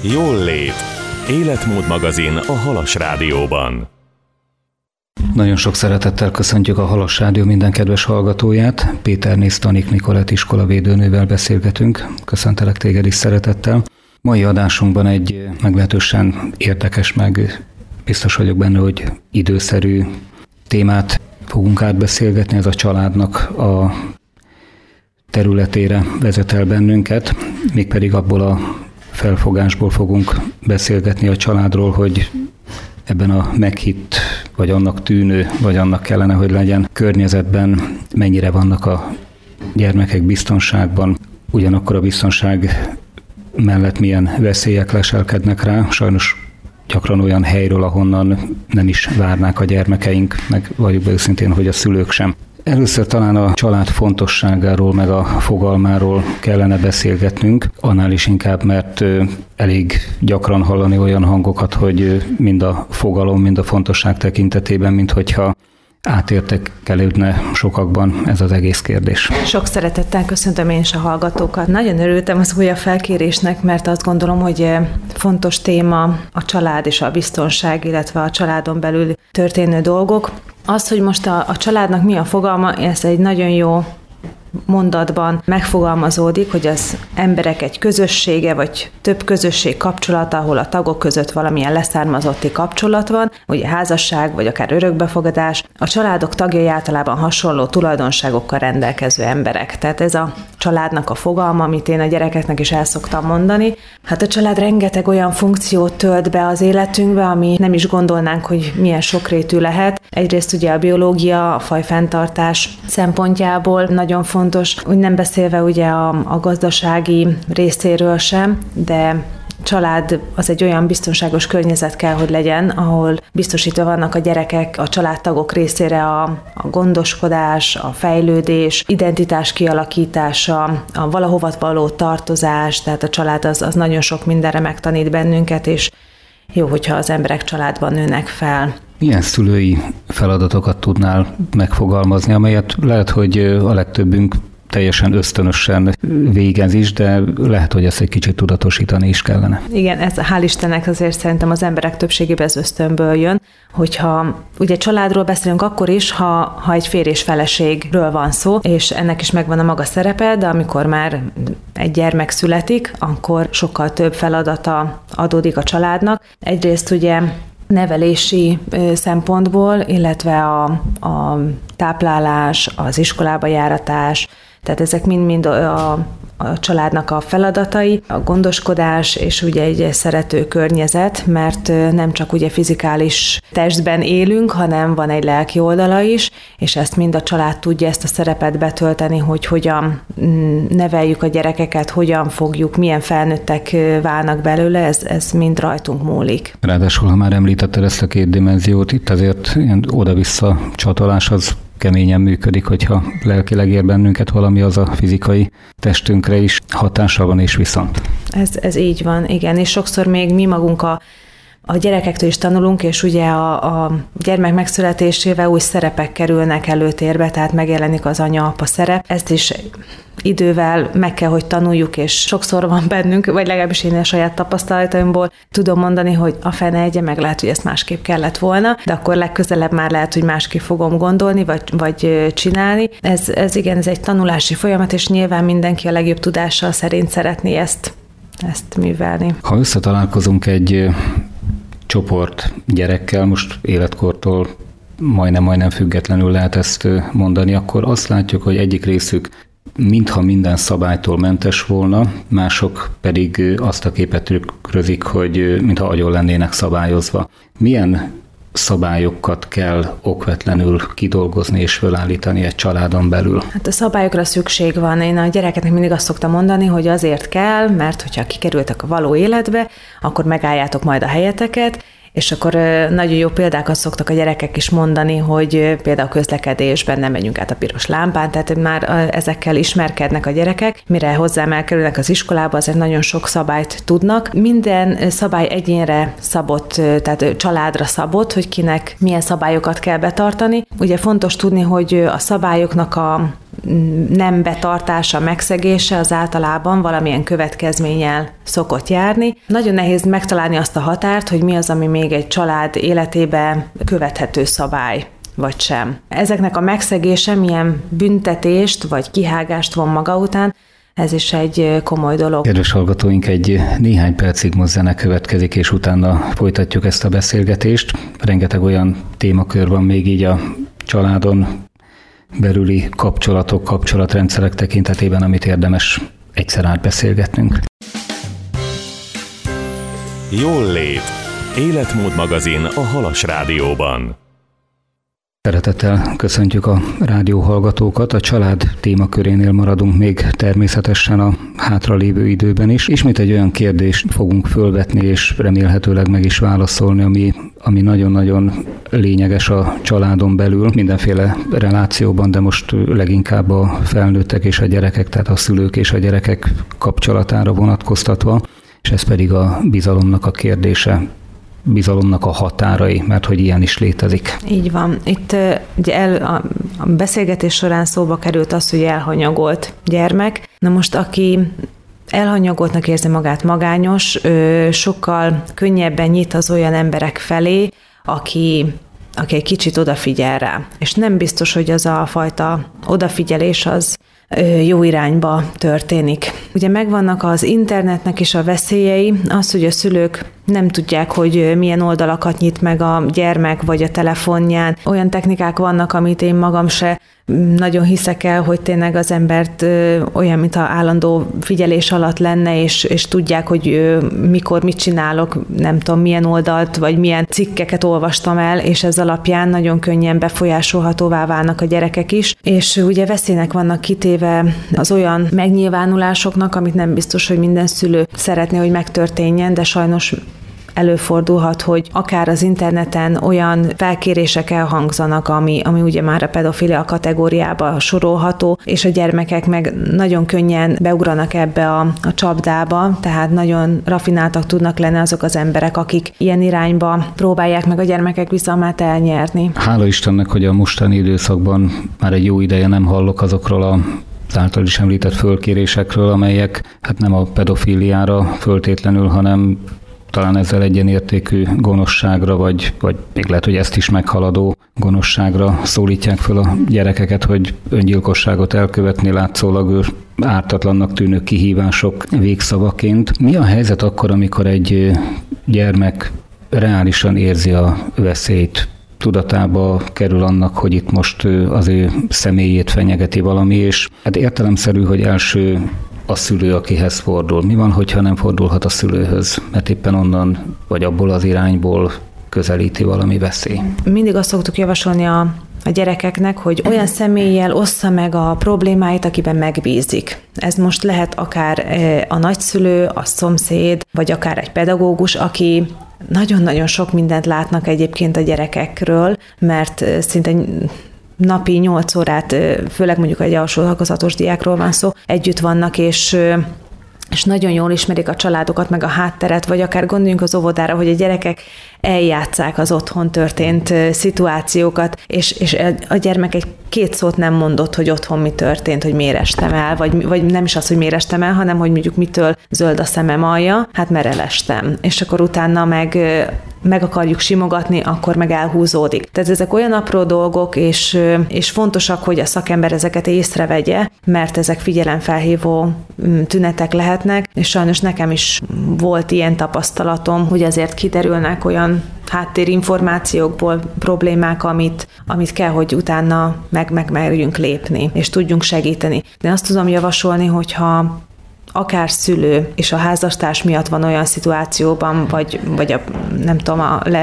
Jól lét. Életmód magazin a Halas Rádióban. Nagyon sok szeretettel köszöntjük a Halas Rádió minden kedves hallgatóját. Péterné Stanik Nikolett iskolavédőnővel beszélgetünk. Köszöntelek téged is szeretettel. Mai adásunkban egy meglehetősen érdekes, meg biztos vagyok benne, hogy időszerű témát fogunk átbeszélgetni. Ez a családnak a területére vezet el bennünket, mégpedig abból a felfogásból fogunk beszélgetni a családról, hogy ebben a meghitt, vagy annak tűnő, vagy annak kellene, hogy legyen környezetben mennyire vannak a gyermekek biztonságban, ugyanakkor a biztonság mellett milyen veszélyek leselkednek rá. Sajnos gyakran olyan helyről, ahonnan nem is várnák a gyermekeink, meg valljuk be őszintén, hogy a szülők sem. Először talán a család fontosságáról, meg a fogalmáról kellene beszélgetnünk, annál is inkább, mert elég gyakran hallani olyan hangokat, hogy mind a fogalom, mind a fontosság tekintetében, minthogyha átértékelődne sokakban ez az egész kérdés. Sok szeretettel köszöntöm én is a hallgatókat. Nagyon örültem az újabb felkérésnek, mert azt gondolom, hogy fontos téma a család és a biztonság, illetve a családon belül történő dolgok. Az, hogy most a családnak mi a fogalma, ez egy nagyon jó mondatban megfogalmazódik, hogy az emberek egy közössége, vagy több közösség kapcsolata, ahol a tagok között valamilyen leszármazotti kapcsolat van, ugye házasság, vagy akár örökbefogadás. A családok tagjai általában hasonló tulajdonságokkal rendelkező emberek. Tehát ez a családnak a fogalma, amit én a gyerekeknek is el szoktam mondani. Hát a család rengeteg olyan funkciót tölt be az életünkbe, ami nem is gondolnánk, hogy milyen sokrétű lehet. Egyrészt ugye a biológia, a fajfenntartás szempontjából nagyon fontos, úgy nem beszélve ugye a gazdasági részéről sem, de család az egy olyan biztonságos környezet kell, hogy legyen, ahol biztosítva vannak a gyerekek, a családtagok részére a gondoskodás, a fejlődés, identitás kialakítása, a valahova való tartozás, tehát a család az nagyon sok mindenre megtanít bennünket, és jó, hogyha az emberek családban nőnek fel. Milyen szülői feladatokat tudnál megfogalmazni, amelyet lehet, hogy a legtöbbünk teljesen ösztönösen végez is, de lehet, hogy ezt egy kicsit tudatosítani is kellene. Igen, ez hál' Istennek azért szerintem az emberek többségében ez ösztönből jön, hogyha ugye családról beszélünk akkor is, ha egy férj és feleségről van szó, és ennek is megvan a maga szerepe, de amikor már egy gyermek születik, akkor sokkal több feladata adódik a családnak. Egyrészt ugye nevelési szempontból, illetve a táplálás, az iskolába járatás, tehát ezek mind-mind a családnak a feladatai, a gondoskodás és ugye egy szerető környezet, mert nem csak ugye fizikális testben élünk, hanem van egy lelki oldala is, és ezt mind a család tudja ezt a szerepet betölteni, hogy hogyan neveljük a gyerekeket, hogyan fogjuk, milyen felnőttek válnak belőle, ez mind rajtunk múlik. Ráadásul, ha már említetted ezt a két dimenziót, itt azért ilyen oda-vissza csatolás az keményen működik, hogyha lelkileg ér bennünket valami, az a fizikai testünkre is hatással van, és viszont. Ez így van, igen, és sokszor még mi magunk a gyerekektől is tanulunk, és ugye a gyermek megszületésével új szerepek kerülnek előtérbe, tehát megjelenik az anya-apa szerep. Ezt is idővel meg kell, hogy tanuljuk, és sokszor van bennünk, vagy legalábbis én a saját tapasztalataimból tudom mondani, hogy a fene egye, meg lehet, hogy ezt másképp kellett volna, de akkor legközelebb már lehet, hogy másképp fogom gondolni, vagy csinálni. Ez igen, ez egy tanulási folyamat, és nyilván mindenki a legjobb tudással szerint szeretné ezt művelni. Ha összetalálkozunk egy csoport gyerekkel, most életkortól majdnem függetlenül lehet ezt mondani, akkor azt látjuk, hogy egyik részük mintha minden szabálytól mentes volna, mások pedig azt a képet tükrözik, hogy mintha agyon lennének szabályozva. Milyen szabályokat kell okvetlenül kidolgozni és fölállítani egy családon belül? Hát a szabályokra szükség van. Én a gyerekeknek mindig azt szoktam mondani, hogy azért kell, mert hogyha kikerültek a való életbe, akkor megálljátok majd a helyeteket, És akkor nagyon jó példákat szoktak a gyerekek is mondani, hogy például közlekedésben nem megyünk át a piros lámpán, tehát már ezekkel ismerkednek a gyerekek. Mire hozzám elkerülnek az iskolába, azért nagyon sok szabályt tudnak. Minden szabály egyénre szabott, tehát családra szabott, hogy kinek milyen szabályokat kell betartani. Ugye fontos tudni, hogy a szabályoknak nem betartása, megszegése az általában valamilyen következménnyel szokott járni. Nagyon nehéz megtalálni azt a határt, hogy mi az, ami még egy család életébe követhető szabály, vagy sem. Ezeknek a megszegése milyen büntetést vagy kihágást von maga után, ez is egy komoly dolog. Kedves hallgatóink, egy néhány percig most zene következik, és utána folytatjuk ezt a beszélgetést. Rengeteg olyan témakör van még így a családon belüli kapcsolatok, kapcsolatrendszerek tekintetében, amit érdemes egyszer átbeszélgetnünk. Jól lét. Életmód magazin a Halas Rádióban. Szeretettel köszöntjük a rádióhallgatókat. A család témakörénél maradunk még természetesen a hátralévő időben is. Ismét egy olyan kérdést fogunk fölvetni, és remélhetőleg meg is válaszolni, ami nagyon-nagyon lényeges a családon belül, mindenféle relációban, de most leginkább a felnőttek és a gyerekek, tehát a szülők és a gyerekek kapcsolatára vonatkoztatva, és ez pedig a bizalomnak a kérdése. Bizalomnak a határai, mert hogy ilyen is létezik. Így van. Itt ugye a beszélgetés során szóba került az, hogy elhanyagolt gyermek. Na most, aki elhanyagoltnak érzi magát, magányos, sokkal könnyebben nyit az olyan emberek felé, aki egy kicsit odafigyel rá. És nem biztos, hogy az a fajta odafigyelés az jó irányba történik. Ugye megvannak az internetnek is a veszélyei, az, hogy a szülők nem tudják, hogy milyen oldalakat nyit meg a gyermek vagy a telefonján. Olyan technikák vannak, amit én magam se nagyon hiszek el, hogy tényleg az embert olyan, mint ha állandó figyelés alatt lenne, és tudják, hogy mikor mit csinálok, nem tudom, milyen oldalt, vagy milyen cikkeket olvastam el, és ez alapján nagyon könnyen befolyásolhatóvá válnak a gyerekek is. És ugye veszélynek vannak kitéve az olyan megnyilvánulásoknak, amit nem biztos, hogy minden szülő szeretné, hogy megtörténjen, de sajnos előfordulhat, hogy akár az interneten olyan felkérések elhangzanak, ami ugye már a pedofilia kategóriába sorolható, és a gyermekek meg nagyon könnyen beugranak ebbe a csapdába, tehát nagyon rafináltak tudnak lenni azok az emberek, akik ilyen irányba próbálják meg a gyermekek bizalmát elnyerni. Hála Istennek, hogy a mostani időszakban már egy jó ideje nem hallok azokról az által is említett fölkérésekről, amelyek hát nem a pedofíliára föltétlenül, hanem talán ezzel egyenértékű gonoszságra, vagy még lehet, hogy ezt is meghaladó gonoszságra szólítják föl a gyerekeket, hogy öngyilkosságot elkövetni látszólag ártatlannak tűnő kihívások végszavaként. Mi a helyzet akkor, amikor egy gyermek reálisan érzi a veszélyt, tudatába kerül annak, hogy itt most az ő személyét fenyegeti valami, és hát értelemszerű, hogy első a szülő, akihez fordul. Mi van, hogyha nem fordulhat a szülőhöz, mert éppen onnan, vagy abból az irányból közelíti valami veszély? Mindig azt szoktuk javasolni a gyerekeknek, hogy olyan személlyel ossza meg a problémáit, akiben megbízik. Ez most lehet akár a nagyszülő, a szomszéd, vagy akár egy pedagógus, aki nagyon-nagyon sok mindent látnak egyébként a gyerekekről, mert szinte napi 8 órát, főleg mondjuk egy alsó tagozatos diákról van szó, együtt vannak, és nagyon jól ismerik a családokat, meg a hátteret, vagy akár gondoljunk az óvodára, hogy a gyerekek eljátsszák az otthon történt szituációkat, és a gyermek két szót nem mondott, hogy otthon mi történt, hogy miért estem el, vagy nem is az, hogy miért estem el, hanem hogy mondjuk mitől zöld a szemem alja, hát mert elestem. És akkor utána meg akarjuk simogatni, akkor meg elhúzódik. Tehát ezek olyan apró dolgok, és fontosak, hogy a szakember ezeket észrevegye, mert ezek figyelemfelhívó tünetek lehetnek, és sajnos nekem is volt ilyen tapasztalatom, hogy azért kiderülnek olyan háttérinformációkból problémák, amit kell, hogy utána megmerjünk lépni, és tudjunk segíteni. De azt tudom javasolni, hogyha akár szülő és a házastárs miatt van olyan szituációban, vagy nem tudom,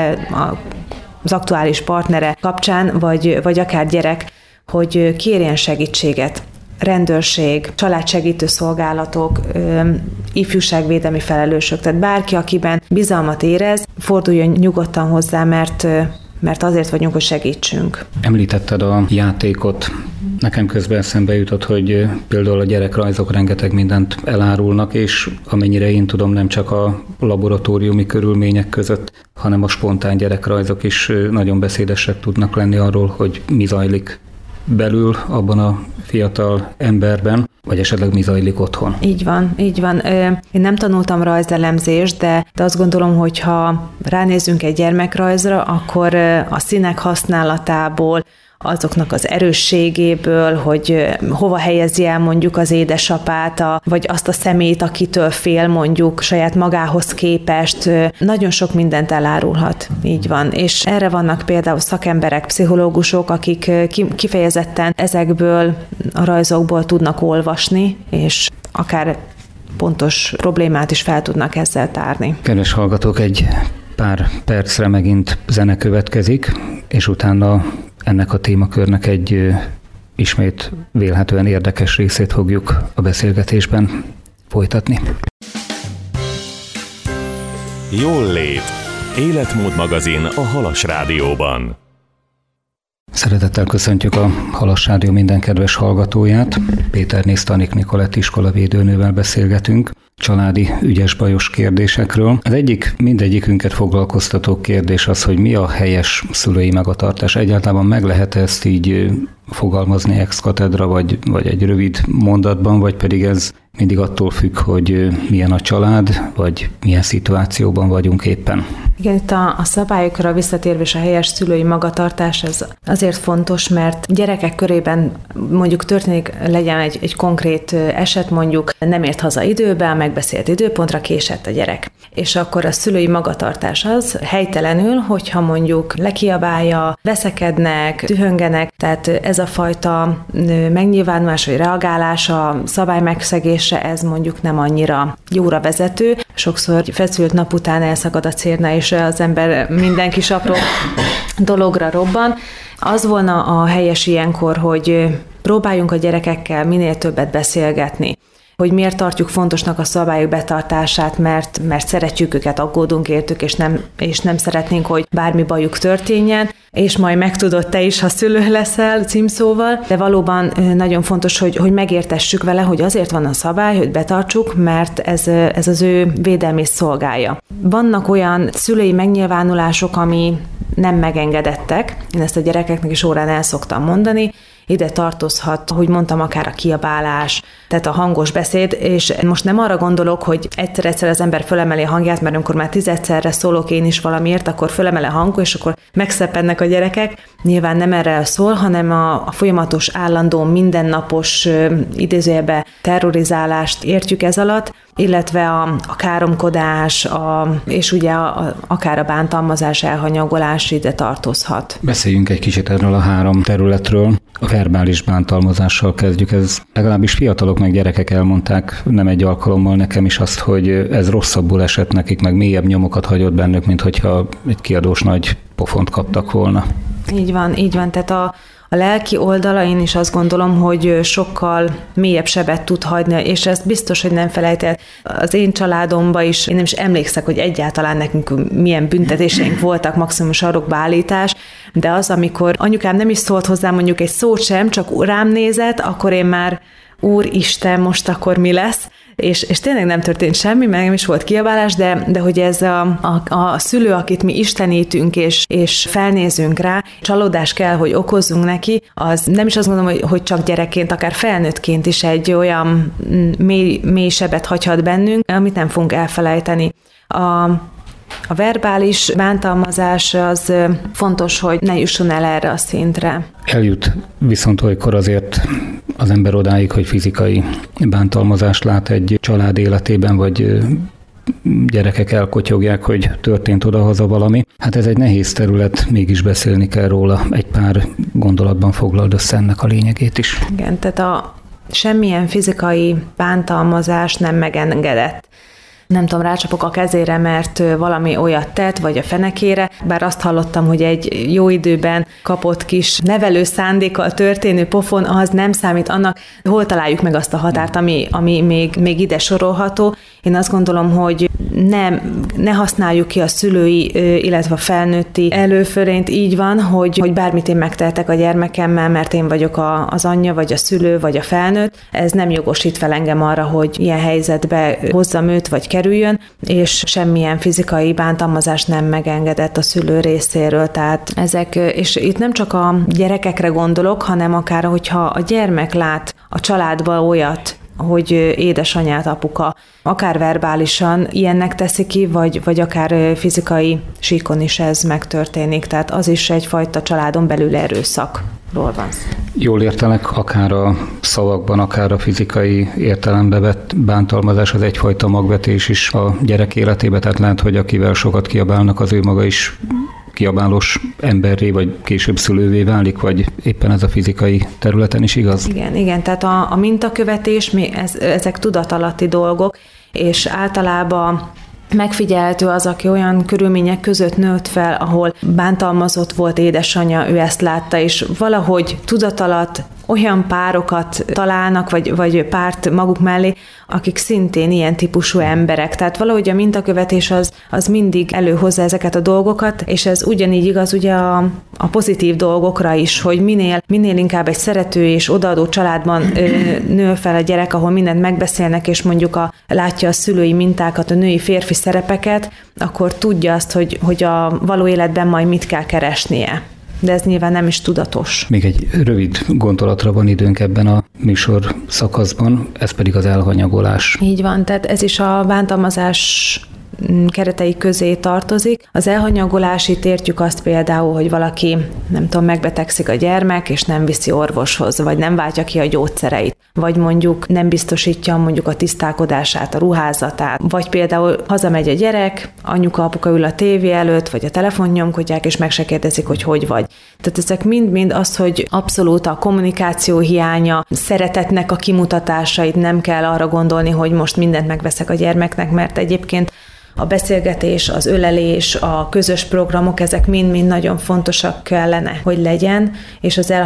az aktuális partnere kapcsán, vagy akár gyerek, hogy kérjen segítséget. Rendőrség, családsegítő szolgálatok, ifjúságvédelmi felelősök, tehát bárki, akiben bizalmat érez, forduljon nyugodtan hozzá, mert azért vagyunk, hogy segítsünk. Említetted a játékot. Nekem közben eszembe jutott, hogy például a gyerekrajzok rengeteg mindent elárulnak, és amennyire én tudom, nem csak a laboratóriumi körülmények között, hanem a spontán gyerekrajzok is nagyon beszédesek tudnak lenni arról, hogy mi zajlik belül abban a fiatal emberben, vagy esetleg mi zajlik otthon? Így van. Én nem tanultam rajzelemzést, de azt gondolom, hogy ha ránézünk egy gyermekrajzra, akkor a színek használatából, azoknak az erősségéből, hogy hova helyezi el mondjuk az édesapát, vagy azt a szemét, akitől fél mondjuk saját magához képest, nagyon sok mindent elárulhat. Így van. És erre vannak például szakemberek, pszichológusok, akik kifejezetten ezekből a rajzokból tudnak olvasni, és akár pontos problémát is fel tudnak ezzel tárni. Kedves hallgatók, egy pár percre megint zene következik, és utána ennek a témakörnek egy ismét vélhetően érdekes részét fogjuk a beszélgetésben folytatni. Jól lét. Életmód magazin a Halas Rádióban. Szeretettel köszöntjük a Halas Rádió minden kedves hallgatóját. Péterné Stanik Nikolett iskolavédőnővel beszélgetünk családi ügyes-bajos kérdésekről. Az egyik mindegyikünket foglalkoztató kérdés az, hogy mi a helyes szülői magatartás. Egyáltalán meg lehet ezt így fogalmazni ex cathedra, vagy egy rövid mondatban, vagy pedig ez mindig attól függ, hogy milyen a család, vagy milyen szituációban vagyunk éppen. Igen, itt a szabályokra visszatérve és a helyes szülői magatartás ez azért fontos, mert gyerekek körében mondjuk történik, legyen egy konkrét eset, mondjuk nem ért haza időben, megbeszélt időpontra késett a gyerek. És akkor a szülői magatartás az helytelenül, hogyha mondjuk lekiabálja, veszekednek, dühöngenek, tehát ez a fajta megnyilvánulás vagy reagálás a szabály megszegésre, ez mondjuk nem annyira jóra vezető. Sokszor feszült nap után elszakad a cérna, és az ember minden kis apró dologra robban. Az volna a helyes ilyenkor, hogy próbáljunk a gyerekekkel minél többet beszélgetni. Hogy miért tartjuk fontosnak a szabályok betartását, mert szeretjük őket, aggódunk értük, és nem szeretnénk, hogy bármi bajuk történjen, és majd megtudod te is, ha szülő leszel címszóval, de valóban nagyon fontos, hogy megértessük vele, hogy azért van a szabály, hogy betartsuk, mert ez az ő védelmét szolgálja. Vannak olyan szülői megnyilvánulások, ami nem megengedettek, én ezt a gyerekeknek is órán el szoktam mondani, ide tartozhat, hogy mondtam, akár a kiabálás, tehát a hangos beszéd, és most nem arra gondolok, hogy egyszer az ember fölemeli a hangját, mert amikor már 10-szerre szólok én is valamiért, akkor fölemel a hang, és akkor megszeppennek a gyerekek. Nyilván nem erre szól, hanem a folyamatos, állandó, mindennapos idézőjelbe terrorizálást értjük ez alatt, illetve a káromkodás, és ugye akár a bántalmazás, elhanyagolás ide tartozhat. Beszéljünk egy kicsit erről a 3 területről. A verbális bántalmazással kezdjük. Ez legalábbis fiatalok meg gyerekek elmondták nem egy alkalommal nekem is azt, hogy ez rosszabbul esett nekik, meg mélyebb nyomokat hagyott bennük, mint hogyha egy kiadós nagy pofont kaptak volna. Így van. Tehát a lelki oldala, én is azt gondolom, hogy sokkal mélyebb sebet tud hagyni, és ezt biztos, hogy nem felejtett. Az én családomban is, én nem is emlékszek, hogy egyáltalán nekünk milyen büntetéseink voltak, maximum sarokba állítás, de az, amikor anyukám nem is szólt hozzá mondjuk egy szót sem, csak rám nézett, akkor én már Úristen, most akkor mi lesz? És tényleg nem történt semmi, meg nem is volt kiabálás, de hogy ez a szülő, akit mi istenítünk, és felnézünk rá, csalódás kell, hogy okozzunk neki, az nem is azt gondolom, hogy csak gyerekként, akár felnőttként is egy olyan mély sebet hagyhat bennünk, amit nem fogunk elfelejteni. A verbális bántalmazás az fontos, hogy ne jusson el erre a szintre. Eljut viszont olykor azért az ember odáig, hogy fizikai bántalmazást lát egy család életében, vagy gyerekek elkotyogják, hogy történt odahaza valami. Hát ez egy nehéz terület, mégis beszélni kell róla. Egy pár gondolatban foglald össze ennek a lényegét is. Igen, tehát semmilyen fizikai bántalmazás nem megengedett. Nem tudom, rácsapok a kezére, mert valami olyat tett, vagy a fenekére, bár azt hallottam, hogy egy jó időben kapott kis nevelő szándékkal történő pofon, az nem számít annak, hol találjuk meg azt a határt, ami még ide sorolható. Én azt gondolom, hogy ne használjuk ki a szülői, illetve a felnőtti előfölényt. Így van, hogy bármit én megtehetek a gyermekemmel, mert én vagyok az anyja, vagy a szülő, vagy a felnőtt. Ez nem jogosít fel engem arra, hogy ilyen helyzetbe hozzam őt, vagy kerüljön, és semmilyen fizikai bántalmazás nem megengedett a szülő részéről. Tehát ezek, és itt nem csak a gyerekekre gondolok, hanem akár, hogyha a gyermek lát a családban olyat, hogy édesanyát, apuka, akár verbálisan ilyennek teszi ki, vagy akár fizikai síkon is ez megtörténik. Tehát az is egyfajta családon belül erőszakról van szó. Jól értelek, akár a szavakban, akár a fizikai értelembe vett bántalmazás az egyfajta magvetés is a gyerek életébe, tehát lehet, hogy akivel sokat kiabálnak, az ő maga is kiabálós emberré, vagy később szülővé válik, vagy éppen ez a fizikai területen is igaz? Igen, tehát a mintakövetés, ezek tudatalatti dolgok, és általában megfigyelhető az, aki olyan körülmények között nőtt fel, ahol bántalmazott volt édesanyja, ő ezt látta, és valahogy tudatalatt olyan párokat találnak, vagy párt maguk mellé, akik szintén ilyen típusú emberek. Tehát valahogy a mintakövetés az mindig előhozza ezeket a dolgokat, és ez ugyanígy igaz ugye a pozitív dolgokra is, hogy minél inkább egy szerető és odaadó családban nő fel a gyerek, ahol mindent megbeszélnek, és mondjuk látja a szülői mintákat, a női férfi szerepeket, akkor tudja azt, hogy a való életben majd mit kell keresnie. De ez nyilván nem is tudatos. Még egy rövid gondolatra van időnk ebben a műsor szakaszban, ez pedig az elhanyagolás. Így van, tehát ez is a bántalmazás keretei közé tartozik. Az elhanyagolásít értjük azt például, hogy valaki, nem tudom, megbetegszik a gyermek, és nem viszi orvoshoz, vagy nem váltja ki a gyógyszereit, vagy mondjuk nem biztosítja mondjuk a tisztálkodását, a ruházatát, vagy például hazamegy a gyerek, anyuka, apuka ül a tévé előtt, vagy a telefont nyomkodják, és meg se kérdezik, hogy vagy. Tehát ezek mind-mind az, hogy abszolút a kommunikáció hiánya, szeretetnek a kimutatásait, nem kell arra gondolni, hogy most mindent megveszek a gyermeknek, mert egyébként a beszélgetés, az ölelés, a közös programok, ezek mind-mind nagyon fontosak kellene, hogy legyen, és az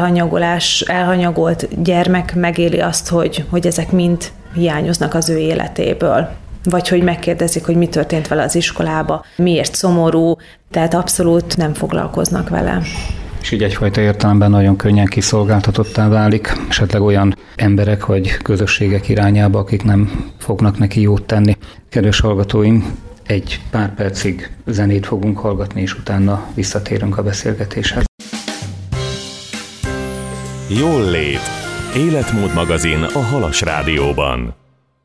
elhanyagolt gyermek megéli azt, hogy ezek mind hiányoznak az ő életéből. Vagy hogy megkérdezik, hogy mi történt vele az iskolába, miért szomorú, tehát abszolút nem foglalkoznak vele. És így egyfajta értelemben nagyon könnyen kiszolgáltatottá válik, esetleg olyan emberek vagy közösségek irányába, akik nem fognak neki jót tenni. Kedves hallgatóim, egy pár percig zenét fogunk hallgatni, és utána visszatérünk a beszélgetéshez. Jól lét. Életmód magazin a Halas Rádióban.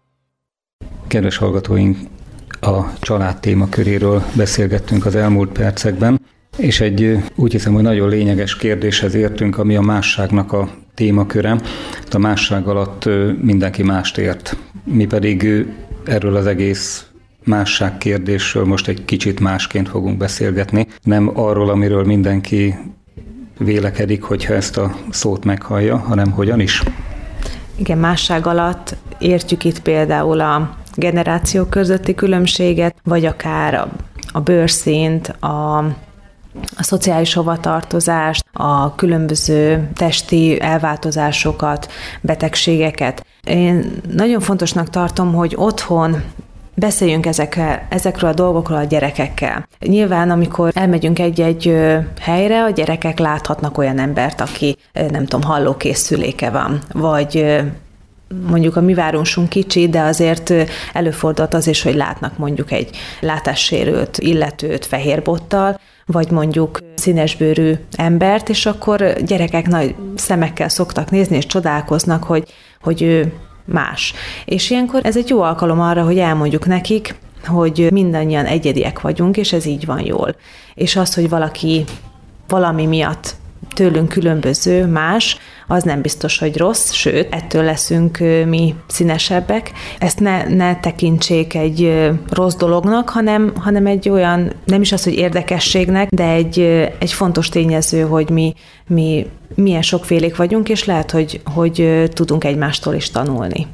Kedves hallgatóink, a család témaköréről beszélgettünk az elmúlt percekben, és úgy hiszem, hogy nagyon lényeges kérdéshez értünk, ami a másságnak a témaköre. A másság alatt mindenki mást ért. Mi pedig erről az egész másság kérdésről most egy kicsit másként fogunk beszélgetni. Nem arról, amiről mindenki vélekedik, hogyha ezt a szót meghallja, hanem hogyan is. Igen, másság alatt értjük itt például a generációk közötti különbséget, vagy akár a bőrszínt, a szociális hovatartozást, a különböző testi elváltozásokat, betegségeket. Én nagyon fontosnak tartom, hogy otthon beszéljünk ezekről a dolgokról a gyerekekkel. Nyilván, amikor elmegyünk egy-egy helyre, a gyerekek láthatnak olyan embert, aki, nem tudom, hallókészüléke van, vagy mondjuk a mi városunk kicsi, de azért előfordult az is, hogy látnak mondjuk egy látássérült illetőt fehér bottal, vagy mondjuk színesbőrű embert, és akkor gyerekek nagy szemekkel szoktak nézni, és csodálkoznak, hogy ő más. És ilyenkor ez egy jó alkalom arra, hogy elmondjuk nekik, hogy mindannyian egyediek vagyunk, és ez így van jól. És az, hogy valaki valami miatt tőlünk különböző, más, az nem biztos, hogy rossz, sőt, ettől leszünk mi színesebbek. Ezt ne tekintsék egy rossz dolognak, hanem egy olyan, nem is az, hogy érdekességnek, de egy fontos tényező, hogy mi milyen sokfélék vagyunk, és lehet, hogy tudunk egymástól is tanulni.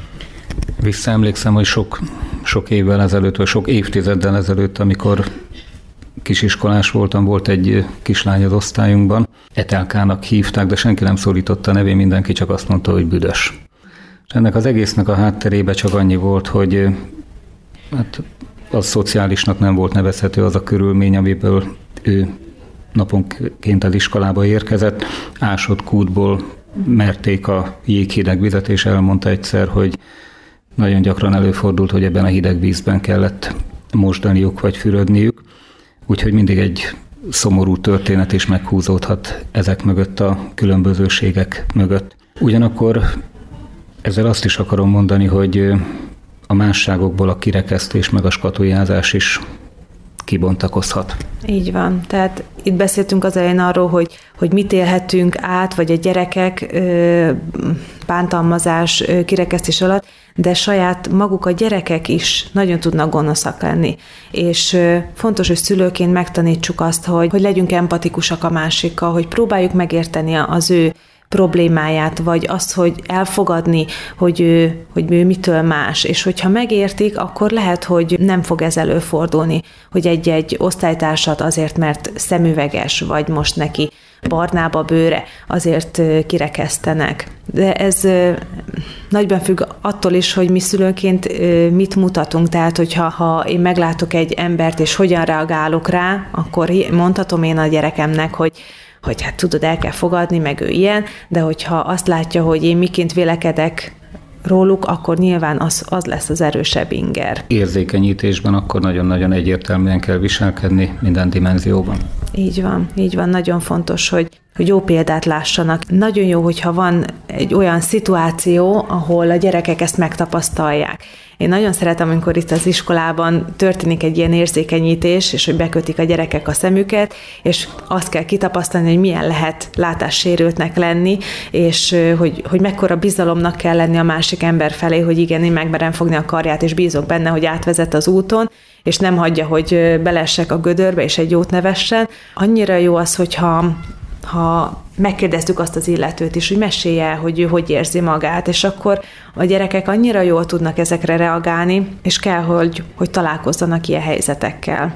Visszaemlékszem, hogy sok évvel ezelőtt, vagy sok évtizeddel ezelőtt, amikor kisiskolás voltam, volt egy kislány az osztályunkban, Etelkának hívták, de senki nem szólította a nevén, mindenki csak azt mondta, hogy büdös. És ennek az egésznek a hátterébe csak annyi volt, hogy hát az szociálisnak nem volt nevezhető az a körülmény, amiből ő naponként az iskolába érkezett. Ásott kútból merték a jéghideg vizet, és elmondta egyszer, hogy nagyon gyakran előfordult, hogy ebben a hideg vízben kellett mosdaniuk vagy fürödniük, úgyhogy mindig egy szomorú történet is meghúzódhat ezek mögött, a különbözőségek mögött. Ugyanakkor ezzel azt is akarom mondani, hogy a másságokból a kirekesztés meg a skatujázás is kibontakozhat. Így van. Tehát itt beszéltünk az elején arról, hogy mit élhetünk át, vagy a gyerekek bántalmazás, kirekesztés alatt, de saját maguk a gyerekek is nagyon tudnak gonoszak lenni. És fontos, hogy szülőként megtanítsuk azt, hogy legyünk empatikusak a másikkal, hogy próbáljuk megérteni az ő problémáját, vagy azt, hogy elfogadni, hogy ő mitől más. És hogyha megértik, akkor lehet, hogy nem fog ez előfordulni, hogy egy osztálytársat azért, mert szemüveges, vagy most neki barnább a bőre, azért kirekesztenek. De ez nagyban függ attól is, hogy mi szülőként mit mutatunk. Tehát, hogyha én meglátok egy embert, és hogyan reagálok rá, akkor mondhatom én a gyerekemnek, hogy hát tudod, el kell fogadni, meg ő ilyen, de hogyha azt látja, hogy én miként vélekedek róluk, akkor nyilván az lesz az erősebb inger. Érzékenyítésben akkor nagyon-nagyon egyértelműen kell viselkedni minden dimenzióban. Így van. Nagyon fontos, hogy jó példát lássanak. Nagyon jó, hogyha van egy olyan szituáció, ahol a gyerekek ezt megtapasztalják. Én nagyon szeretem, amikor itt az iskolában történik egy ilyen érzékenyítés, és hogy bekötik a gyerekek a szemüket, és azt kell kitapasztalni, hogy milyen lehet látássérültnek lenni, és hogy mekkora bizalomnak kell lenni a másik ember felé, hogy igen, én megmerem fogni a karját, és bízok benne, hogy átvezet az úton, és nem hagyja, hogy belessek a gödörbe, és egy jót nevessen. Annyira jó az, hogyha megkérdeztük azt az illetőt is, hogy mesélje, hogy ő hogy érzi magát, és akkor a gyerekek annyira jól tudnak ezekre reagálni, és kell, hogy találkozzanak ilyen helyzetekkel.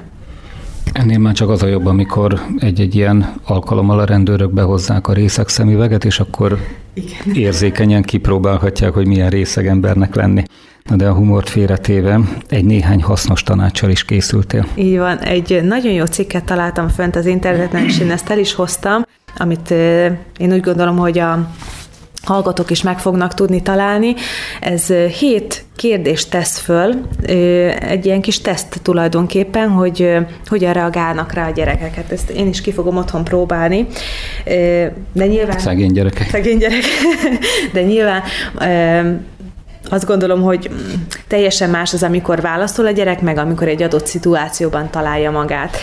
Ennél már csak az a jobb, amikor egy ilyen alkalommal a rendőrök behozzák a részeg szemüveget, és akkor igen, érzékenyen kipróbálhatják, hogy milyen részeg embernek lenni. Na de a humort félretéve egy néhány hasznos tanáccsal is készültél. Így van, egy nagyon jó cikket találtam fönt az interneten, és én ezt el is hoztam, amit én úgy gondolom, hogy a hallgatók is meg fognak tudni találni. Ez 7 kérdést tesz föl, egy ilyen kis teszt tulajdonképpen, hogy hogyan reagálnak rá a gyerekeket. Ezt én is ki fogom otthon próbálni. De nyilván... Szegény gyerekek. De nyilván... Azt gondolom, hogy teljesen más az, amikor válaszol a gyerek, meg amikor egy adott szituációban találja magát.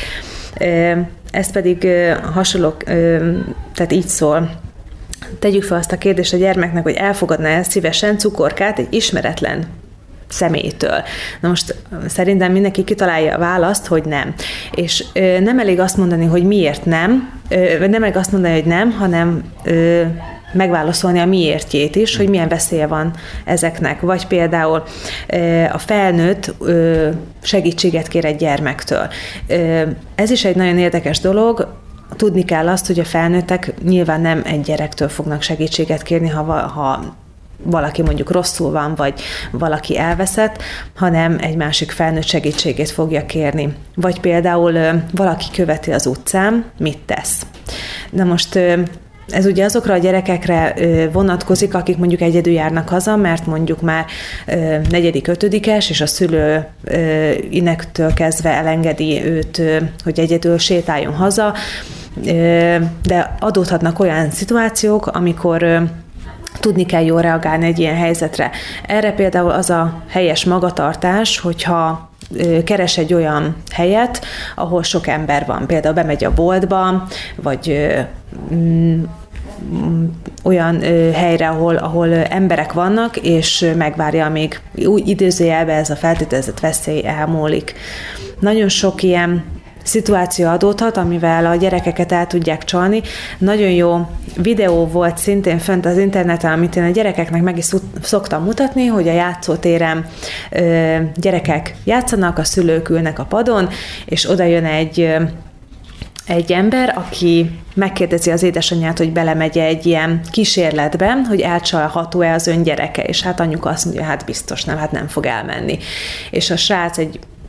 Ez pedig hasonló, tehát így szól. Tegyük fel azt a kérdést a gyermeknek, hogy elfogadná-e szívesen cukorkát egy ismeretlen személytől. Na most szerintem mindenki kitalálja a választ, hogy nem. És nem elég azt mondani, hogy miért nem, nem elég azt mondani, hogy nem, hanem megválaszolni a miértjét is, hogy milyen veszélye van ezeknek. Vagy például a felnőtt segítséget kér egy gyermektől. Ez is egy nagyon érdekes dolog. Tudni kell azt, hogy a felnőttek nyilván nem egy gyerektől fognak segítséget kérni, ha valaki mondjuk rosszul van, vagy valaki elveszett, hanem egy másik felnőtt segítségét fogja kérni. Vagy például valaki követi az utcán, mit tesz. Na most ez ugye azokra a gyerekekre vonatkozik, akik mondjuk egyedül járnak haza, mert mondjuk már 4., 5-es, és a szülő innektől kezdve elengedi őt, hogy egyedül sétáljon haza, de adódhatnak olyan szituációk, amikor tudni kell jól reagálni egy ilyen helyzetre. Erre például az a helyes magatartás, hogyha keres egy olyan helyet, ahol sok ember van. Például bemegy a boltba, vagy olyan helyre, ahol emberek vannak, és megvárja, amíg úgy idézőjelben ez a feltételezett veszély elmúlik. Nagyon sok ilyen szituáció adódhat, amivel a gyerekeket el tudják csalni. Nagyon jó videó volt szintén fönt az interneten, amit én a gyerekeknek meg is szoktam mutatni, hogy a játszótéren gyerekek játszanak, a szülők ülnek a padon, és oda jön egy ember, aki megkérdezi az édesanyját, hogy belemegy egy ilyen kísérletbe, hogy elcsalható-e az ön gyereke, és hát anyuka azt mondja, hát biztos nem, hát nem fog elmenni. És a srác egy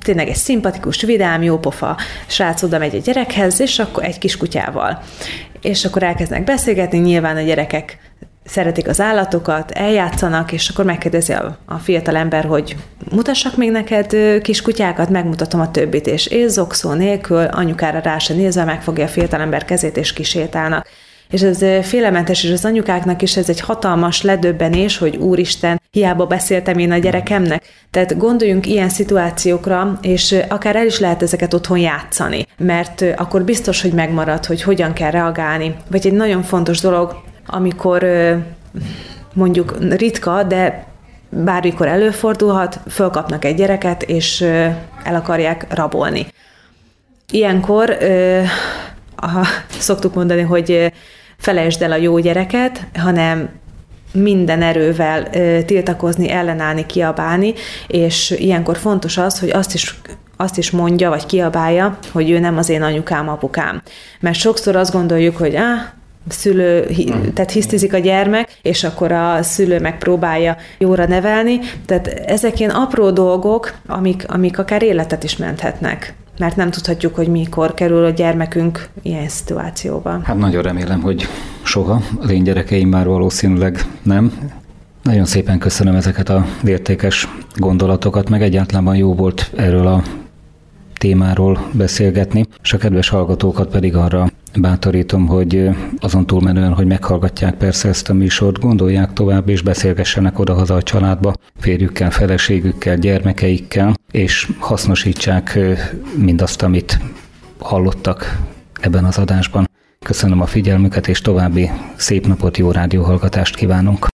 tényleg egy szimpatikus, vidám, jópofa srác oda megy egy gyerekhez, és akkor egy kis kutyával. És akkor elkezdenek beszélgetni, nyilván a gyerekek szeretik az állatokat, eljátszanak, és akkor megkérdezi a fiatal ember, hogy mutassak még neked kis kutyákat, megmutatom a többit, és zokszó nélkül, anyukára rá se nézve megfogja a fiatal ember kezét, és kisétálnak. És ez félelmetes, és az anyukáknak is ez egy hatalmas ledöbbenés, hogy úristen, hiába beszéltem én a gyerekemnek. Tehát gondoljunk ilyen szituációkra, és akár el is lehet ezeket otthon játszani, mert akkor biztos, hogy megmarad, hogy hogyan kell reagálni. Vagy egy nagyon fontos dolog, amikor mondjuk ritka, de bármikor előfordulhat, fölkapnak egy gyereket, és el akarják rabolni. Ilyenkor szoktuk mondani, hogy felejtsd el a jó gyereket, hanem minden erővel tiltakozni, ellenállni, kiabálni, és ilyenkor fontos az, hogy azt is mondja, vagy kiabálja, hogy ő nem az én anyukám, apukám. Mert sokszor azt gondoljuk, hogy tehát hisztizik a gyermek, és akkor a szülő megpróbálja jóra nevelni. Tehát ezek ilyen apró dolgok, amik akár életet is menthetnek. Mert nem tudhatjuk, hogy mikor kerül a gyermekünk ilyen szituációba. Hát nagyon remélem, hogy soha. Az én gyerekeim már valószínűleg nem. Nagyon szépen köszönöm ezeket az értékes gondolatokat, meg egyáltalán jó volt erről a témáról beszélgetni, és a kedves hallgatókat pedig arra bátorítom, hogy azon túlmenően, hogy meghallgatják persze ezt a műsort, gondolják tovább, és beszélgessenek odahaza a családba, férjükkel, feleségükkel, gyermekeikkel, és hasznosítsák mindazt, amit hallottak ebben az adásban. Köszönöm a figyelmüket, és további szép napot, jó rádióhallgatást kívánunk!